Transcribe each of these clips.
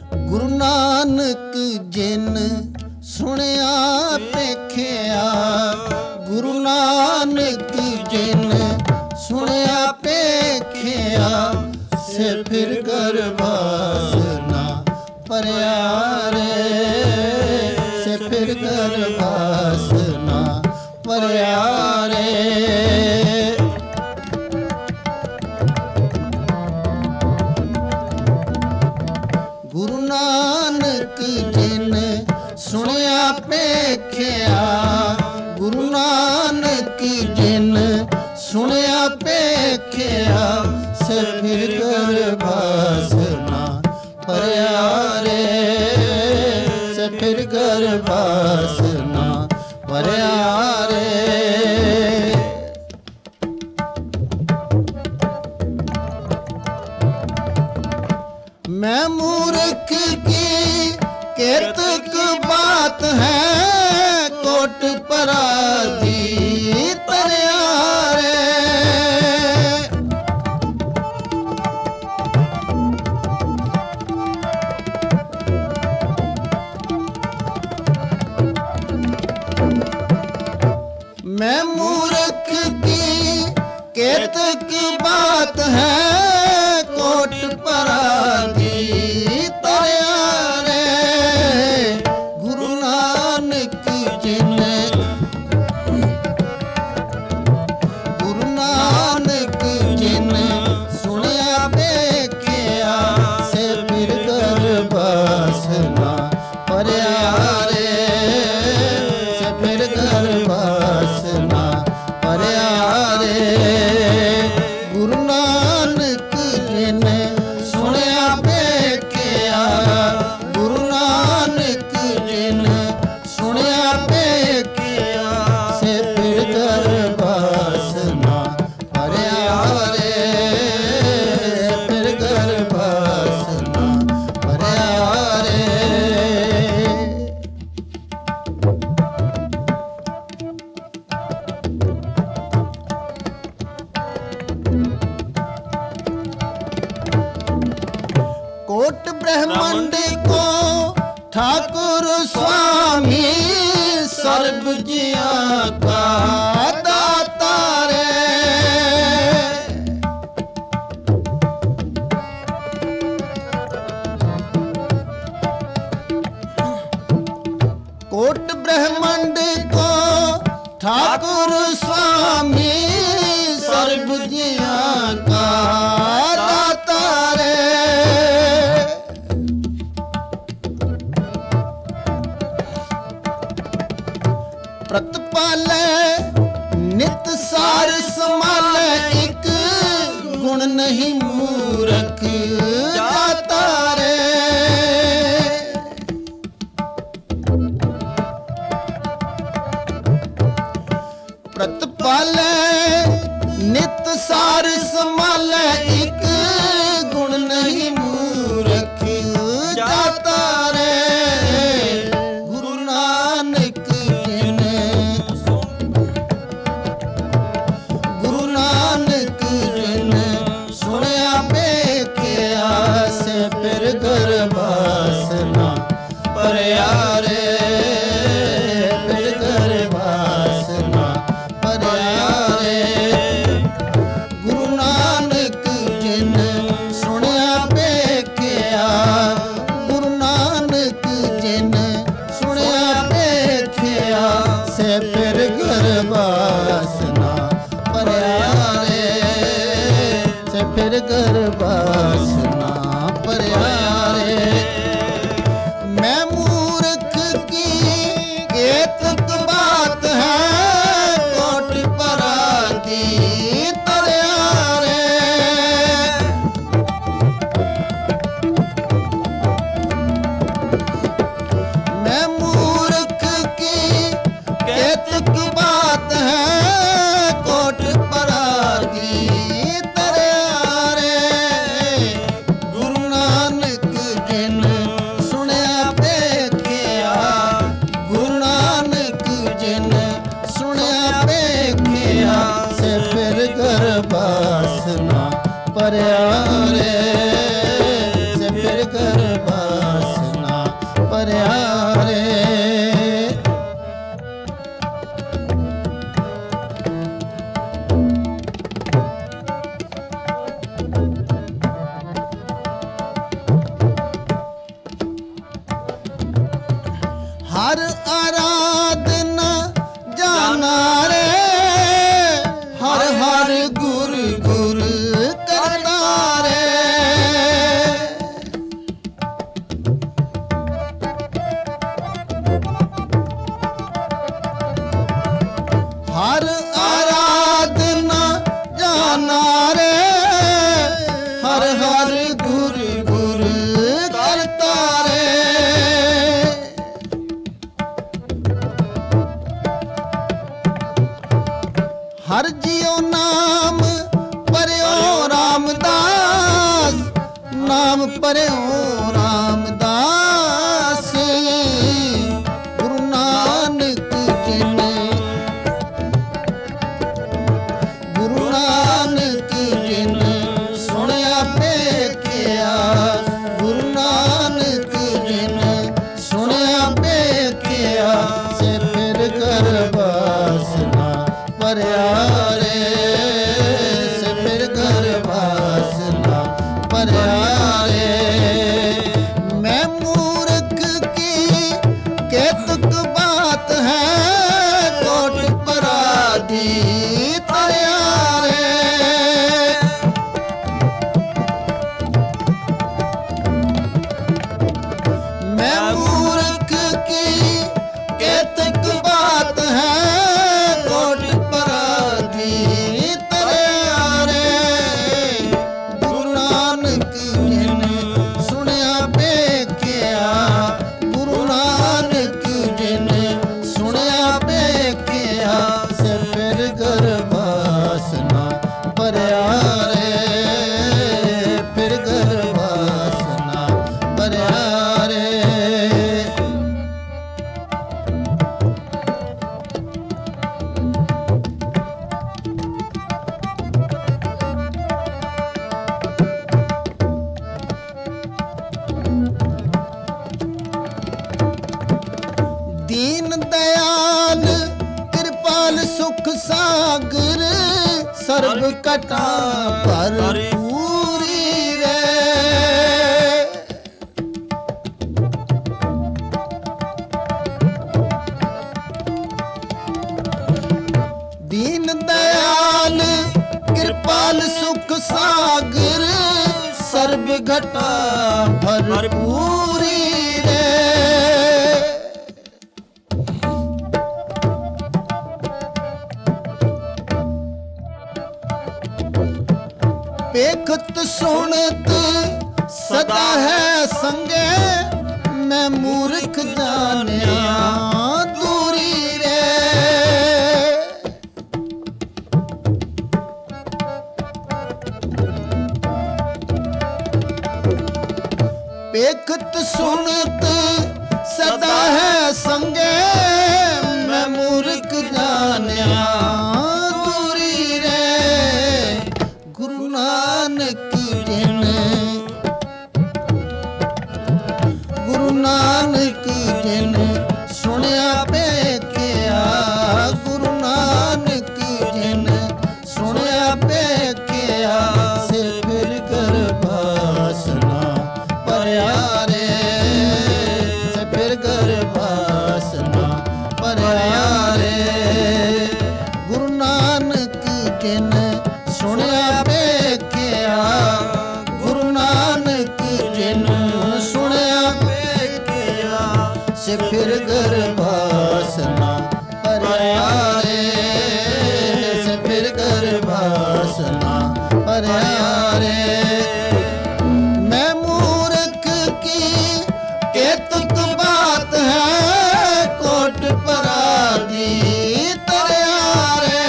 ਗੁਰੂ ਨਾਨਕ ਜਿਨ ਸੁਣਿਆ ਪੇਖਿਆ, ਗੁਰੂ ਨਾਨਕ ਜਿਨ ਸੁਣਿਆ ਪੇਖਿਆ, ਸੇ ਫਿਰ ਗਰਭਾਸ ਨਾ ਭਰਿਆ ਰੇ, ਸੇ ਫਿਰ ਗਰਭਾਸ ਨਾ ਭਰਿਆ ਰੇ। ਗੁਰੂ ਨਾਨਕ ਜਿਨ ਸੁਣਿਆ ਪੇਖਿਆ, ਗੁਰੂ ਨਾਨਕ ਜਿਨ ਸੁਣਿਆ ਪੇਖਿਆ, ਸੇ ਫਿਰ ਗਰਭਾਸ ਨਾ ਭਰਿਆ ਰੇ, ਸੇ ਫਿਰ ਗਰਭਾਸ ਨਾ ਭਰਿਆ ਰੇ। मैं मूर्ख की केतक बात है, कोट पराधी तरया रे। मैं मूर्ख की केतक बात है, कोट पराधी तरया रे। गुरु नानक जिन, गुरु नानक जिन सुनिया देखिया, से फिर गरभास ना भरिया रे, से फिर गरभास ना भरिया रे। गुरु नानक जिन सुनिया पेखिया, गुरु नानक जिन सुनिया पेखिया, से फिर गरभास ना भरिया रे, फिर गरभास ना भरिया रे। कोट ब्रह्मांड को ठाकुर स्वामी, सर्व जिया का दाता रे। कोट ब्रह्मांड को ठाकुर स्वामी, सर्व जिया का दाता रे। प्रतिपाले नित सार संभाले, एक गुण नहीं मूर्ख जाता रे। प्रतिपाले नित सार संभाले, एक गुण नहीं मूर्ख जाता रे। गुरु नानक जिन, गुरु नानक जिन सुनिया पेखिया, से फिर गरभास ना भरिया रे, फिर गरभास ना भरिया रे। गुरु नानक जिन सुनिया पेखिया, गुरु नानक जिन सुनिया पेखिया, से फिर गरभास ना भरिया रे, से फिर गरभास ना भरिया रे। मैं मूर्ख की केतक बात है, कोट पराधी तरया रे। मैं मूर्ख की केतक बात है, कोट पराधी तरया रे। गुरु नानक जिन ਨਾਮ ਭਰਿਓ ਰਾਮਦਾਸ ਗੁਰੂ ਨਾਨਕ ਜੀ ਨੇ ਗੁਰੂ ਨਾਨਕ ਜੀ ਨੇ ਸੁਣਿਆ ਵੇਖਿਆ ਗੁਰੂ ਨਾਨਕ ਜੀ ਨੇ ਸੁਣਿਆ ਵੇਖਿਆ ਸੇ ਫਿਰ ਕਰ ਵਾਸਨਾ ਭਰਿਆ ਰੇ ਸੇ ਫਿਰ ਕਰ ਵਾਸਨਾ ਭਰਿਆ ਰੇ ਮੈਂ ਮੂਰਖ ਕੀ ਕੇਤਕ ਬਾਤ ਹੈ ਕੋਟ ਪਰਾਧੀ ਤਰਿਆ ਰੇ ਮੈਂ ਮੂਰਖ ਕੀ ਕੇਤਕ ਬਾਤ ਹੈ ਕੋਟ ਪਰਾਧੀ ਤਰਿਆ ਰੇ ਗੁਰੂ ਨਾਨਕ ਜੀ ਨੇ ਸੁਣਿਆ ਵੇਖਿਆ ਗੁਰੂ ਨਾਨਕ ਜੀ ਨੇ ਸੁਣਿਆ ਵੇਖਿਆ ਸੇ ਫਿਰ ਗਰਵਾਸਨਾ ਭਰਿਆ ਰੇ ਫਿਰ ਗਰਵਾਸਨਾ ਭਰਿਆ ਰੇ ਦੀਨ ਦਇਆਲ ਕਿਰਪਾਲ ਸੁਖ ਸਾਗਰ ਸਰਬ ਕਟਾ ਭਰਪੂਰੀ ਰੇ ਦੀਨ ਦਇਆਲ ਕਿਰਪਾਲ ਸੁਖ ਸਾਗਰ ਸਰਬ ਘਟਾ ਭਰਪੂਰੀ ਰੇ ਵੇਖਤ ਸੁਣਤ ਸਦਾ ਹੈ ਸੰਗੇ ਮੈਂ ਮੂਰਖ ਜਾਣਿਆ ਦੂਰੀ ਰੇ ਵੇਖਤ ਸੁਣਤ ਸਦਾ ਹੈ ਸੰਗੇ ਮੈਂ ਮੂਰਖ ਜਾਣਿਆ ਦੂਰੀ ਰੇ ਗੁਰੂ ਨਾਨਕ ਜੀ ਨੇ ਗੁਰੂ ਨਾਨਕ ਜੀ ਨੇ ਸੁਣਿਆ ਵੇਖਿਆ ਗੁਰੂ ਨਾਨਕ ਜੀ ਨੇ ਸੁਣਿਆ ਵੇਖਿਆ ਸੇ ਫਿਰ ਗਰਵਾਸਨਾ ਭਰਿਆ ਰੇ ਸੇ ਫਿਰ ਗਰਵਾਸਨਾ ਭਰਿਆ ਰੇ ਗੁਰੂ ਨਾਨਕ ਜੀ ਨੇ ਸੁਣਿਆ ਵੇਖਿਆ ਗੁਰੂ ਨਾਨਕ ਜੀ ਨੇ ਸੁਣਿਆ ਵੇਖਿਆ ਸੇ ਫਿਰ ਗਰਵਾਸਨਾ ਭਰਿਆ ਰੇ ਸੇ ਫਿਰ ਗਰਵਾਸਨਾ ਭਰਿਆ ਰੇ ਮੈਂ ਮੂਰਖ ਕੀ ਕੇਤਕ ਬਾਤ ਹੈ ਕੋਟ ਪਰਾਧੀ ਤਰਿਆ ਰੇ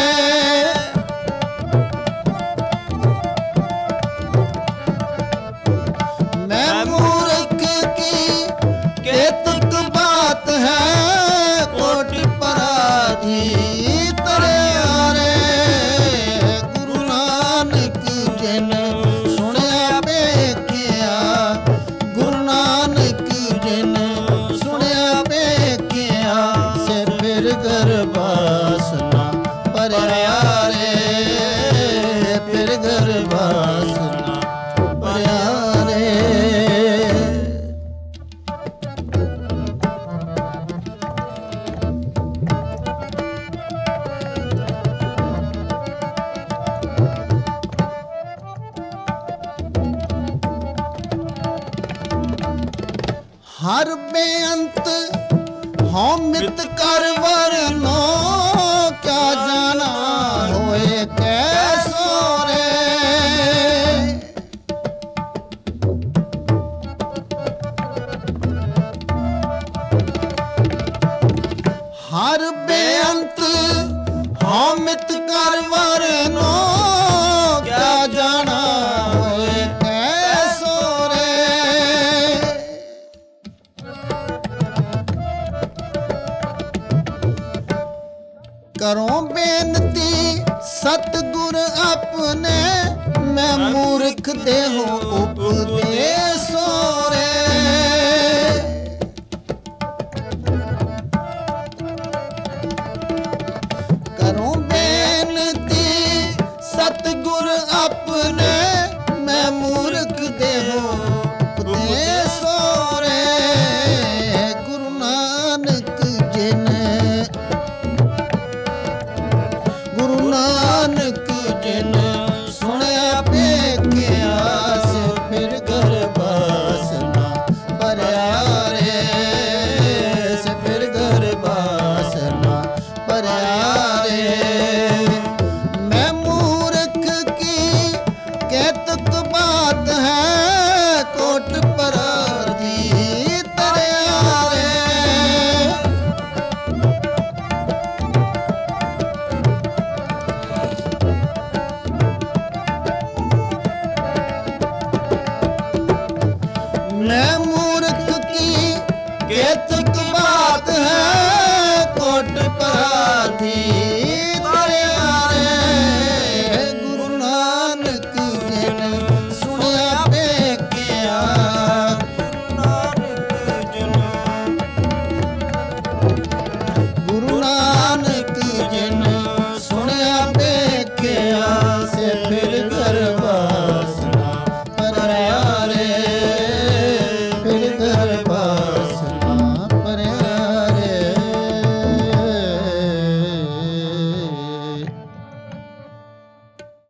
ਮੈਂ ਮੂਰਖ ਕੀ ਕੇਤਕ ਬਾਤ ਹੈ ਕੋਟ ਪਰਾਧੀ ਤਰਿਆ ਰੇ ਗੁਰੂ ਨਾਨਕ ਜੀ ਨੇ ਸੁਣਿਆ ਵੇਖਿਆ ਗੁਰੂ ਨਾਨਕ ਜੀ ਨੇ ਸੁਣਿਆ ਵੇਖਿਆ ਸੇ ਫਿਰ ਗਰਵਾਸਨਾ ਭਰਿਆ ਰੇ ਫਿਰ ਗਰਵਾਸਨਾ ਭਰਿਆ ਰੇ ਹਰ ਬੇਅੰਤ ਹਉ ਮਿਤ ਕਰ ਵਰਨੋ ਕਿਆ ਜਾਣਾ ਹੋਏ ਕੈਸੋ ਰੇ ਹਰ ਬੇਅੰਤ ਹਉ ਮਿਤ ਕਰ ਵਰਨੋ ਕਿਆ ਜਾਣਾ ਹੋਏ ਕੈਸੋ ਜਾਣੇ, ਮੈਂ ਮੂਰਖ ਦੇਹੋ ਉਪਦੇਸ਼